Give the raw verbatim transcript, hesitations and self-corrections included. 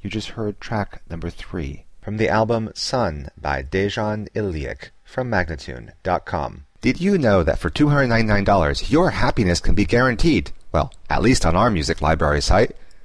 You just heard track number three from the album Sun by Dejan Ilyic from Magnatune dot com. Did you know that for two hundred ninety-nine dollars your happiness can be guaranteed? Well, at least on our music library site.